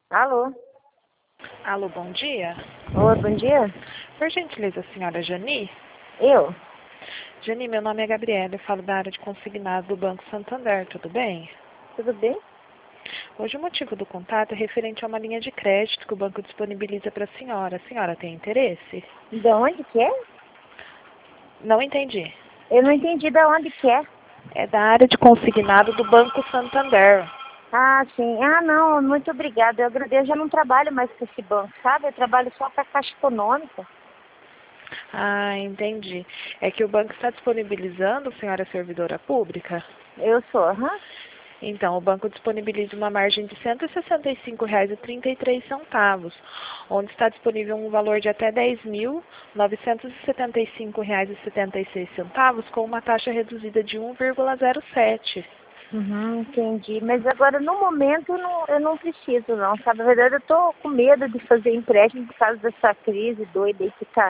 Alô? Alô, bom dia. Oi, bom dia. Por gentileza, a senhora Jani? Eu? Jani, meu nome é Gabriela, eu falo da área de consignado do Banco Santander, tudo bem? Tudo bem? Hoje o motivo do contato é referente a uma linha de crédito que o banco disponibiliza para a senhora. A senhora tem interesse? De onde que é? Não entendi. Eu não entendi de onde que é. É da área de consignado do Banco Santander. Ah, sim. Ah, não, muito obrigada. Eu agradeço. Eu já não trabalho mais com esse banco, sabe? Eu trabalho só com a Caixa Econômica. Ah, entendi. É que o banco está disponibilizando, senhora servidora pública? Eu sou, aham. Então, o banco disponibiliza uma margem de R$ 165,33, onde está disponível um valor de até R$ 10.975,76, com uma taxa reduzida de 1,07. Uhum, entendi. Mas agora, no momento, eu não preciso, não, sabe? Na verdade, eu tô com medo de fazer empréstimo por causa dessa crise doida aí que tá.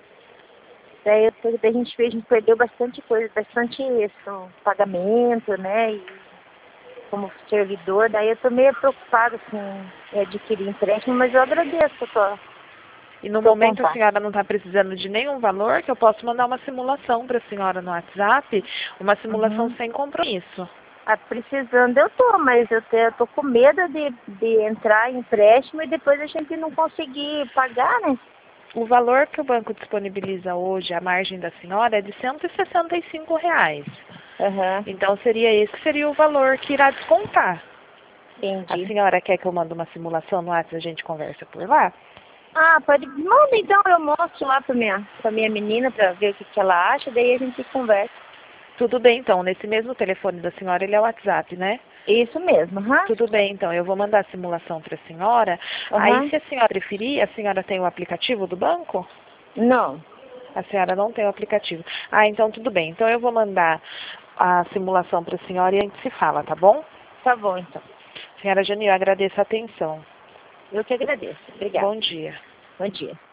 Daí a gente perdeu bastante coisa, bastante isso, pagamento, né? E como servidor, daí eu tô meio preocupada em adquirir empréstimo, mas eu agradeço E no o seu momento a contato. senhora não está precisando de nenhum valor, que eu posso mandar uma simulação para a senhora no WhatsApp, uma simulação Uhum. sem compromisso. Ah, precisando eu tô, mas eu tô com medo de entrar em empréstimo e depois a gente não conseguir pagar, né? O valor que o banco disponibiliza hoje, a margem da senhora, é de R$ 165. Aham, Então esse seria o valor que irá descontar. A entendi. senhora quer que eu mande uma simulação no WhatsApp e a gente conversa por lá? Ah, pode. Manda então, eu mostro lá pra minha menina pra ver o que que ela acha, daí a gente conversa. Tudo bem então, nesse mesmo telefone da senhora ele é o WhatsApp, né? Isso mesmo, aham. Tudo bem então, eu vou mandar a simulação para a senhora. Aí Aham. se a senhora preferir, a senhora tem o aplicativo do banco? Não, A senhora não tem o aplicativo. Ah, então tudo bem. Então eu vou mandar a simulação para a senhora e a gente se fala, tá bom? tá bom então. Senhora Jani, eu agradeço a atenção. Eu que agradeço. Obrigada. Bom dia. Bom dia.